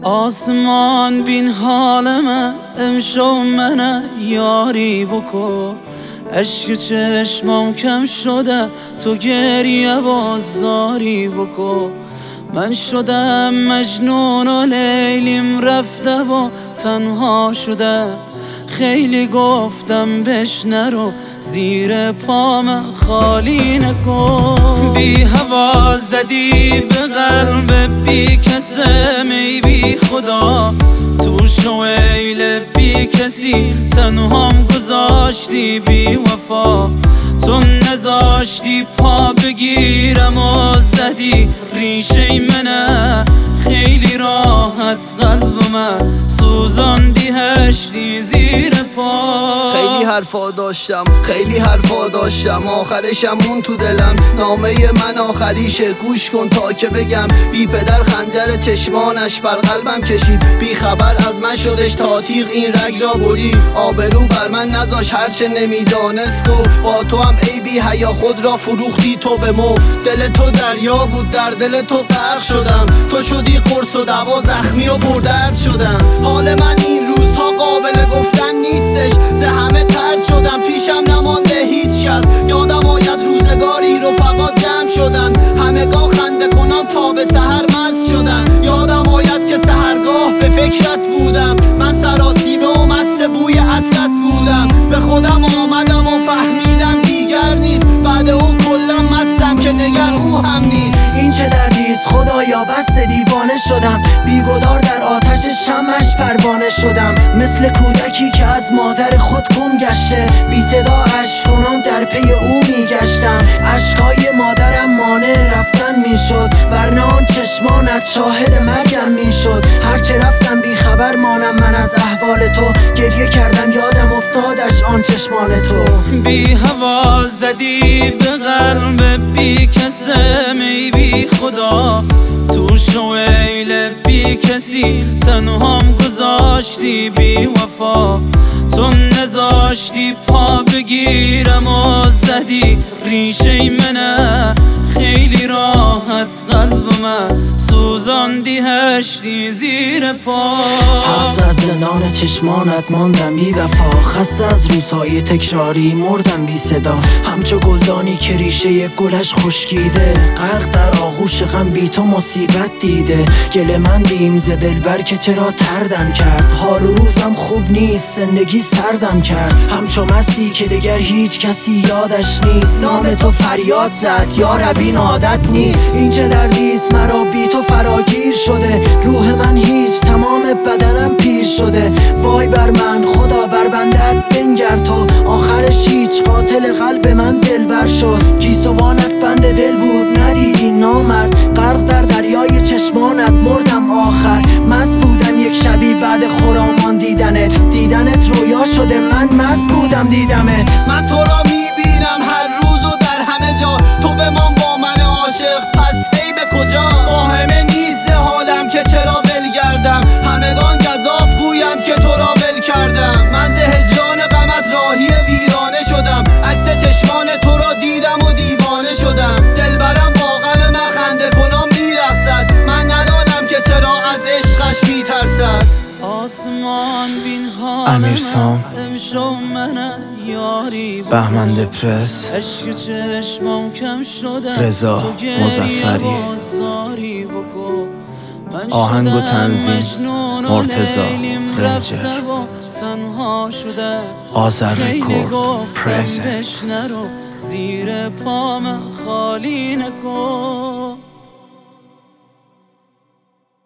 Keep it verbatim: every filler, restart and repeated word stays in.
آسمان بین حال من امشو منه یاری بکن. عشق چشمام کم شده تو گریه بازاری بکن. من شدم مجنون و لیلیم رفته و تنها شده. خیلی گفتم بش نرو زیر پام خالی نکن. بی هوا زدی به قلب بی کسم ای بی خدا. تو شویل بی کسی تنهام گذاشتی بی وفا. تو نذاشتی پا بگیرم و زدی ریشه منه. خیلی راحت قلب من سوزاندی هشتی زیر پا. خیلی حرفا داشتم خیلی حرفا داشتم آخرشم مون تو دلم. نامه من آخریشه گوش کن تا که بگم. بی پدر خنجر چشمانش بر قلبم کشید. بی خبر از من شدش تا تیغ این رگ را برید. آبرو بر من نذاش هرچه نمیدانست و با تو هم ای بی حیا خود را فروختی تو به مفت. دل تو دریا بود در دل تو غرق شدم. تو شدی قرص و دوا زخمی و پردرد شدم. حال من این روزها قابل گفتن نیستش. ز همه طرد شدم پیشم نمانده هیچ کس. یادم آید روزگاری رفقا جمع شدن. همگان خنده کنان تا به سحر مست شدن. یادم آید که سحرگاه به فکرت بودم. من سراسیمه و مست بوی عطرت بودم. به خودم آمدم و فهمیدم دیگر نیست. بعد او کلم مستم که دگر او هم نیست. این چه دردیست خدایا بس دیوانه شدم. بیگدار در آتش شمعش پروانه شدم. مثل کودکی که از مادر خود گم گشته. بی صدا اشک کنان در پی او میگشتم. اشکای مادرم مانع رفتن میشد. ورنه آن چشمانت شاهد مرگم میشد. هرچه رفتم بی خبر مانم من از احوال تو. گریه کردم یادم افتادش آن چشمان تو. بی هوا زدی به قلب بی کسم ای بی خدا. تو شویل بی کسی تنهام گذاشتی بی وفا. تو نذاشتی پا بگیرم و زدی ریشه منه. خیلی راحت قلب من سوزاندی هشتی زیر پا. حبس از زندان چشمانت ماندم بی وفا. خسته از روزهای تکراری مردم بی صدا. همچو گلدانی که ریشه گلش خشکیده. غرق در آغوش غم بی تو مصیبت دیده. گله من دیم ز دلبر که چرا تردم کرد. حال و روزم خوب نیست زندگی سردم کرد. همچو مستی که دگر هیچ کسی یادش نیست. نام تو فریاد زد یا رب این عادت نیست. این چه دردیست مرا بی تو فراگیر شده. روح من هیچ تمام بدنم پیر شده. وای بر من خدا بر بندت بنگر تو. آخرش هیچ قاتل قلب من دلبر شد. گیسوانت بند دل بود ندیدی نامرد. غرق در دریای چشمانت مردم آخر. مست بودم یک شبی بعد خرامان دیدنت. دیدنت رویا شده من مست بودم دیدمت. من تو را میبینم هر روز و در همه جا. تو بمان با من عاشق پس هی به کجا. واهمه نیست حالم که چرا ول گردم. همگان گزاف گویند که تو را ول کردم. من ز هجران غمت راهی ویرانه شدم. عکس چشمان تو را دیدم و دیوانه شدم. دلبرم با غم من خنده کنان میرقصد. من ندانم که چرا از عشقش میترسد. آسمان بین حال امیرسام امشو منه یاری بکن. بهمن دپرس عشق چشمام کم شده رضا تو گریه مظفری. بازاری بکن. من آهنگ و شدم تنظیم مجنون و مرتضی لیلیم رنجر. رفته و تنها شده. آذر خیلی رکورد گفتم پرزنت. بش نرو زیر پام خالی نکن.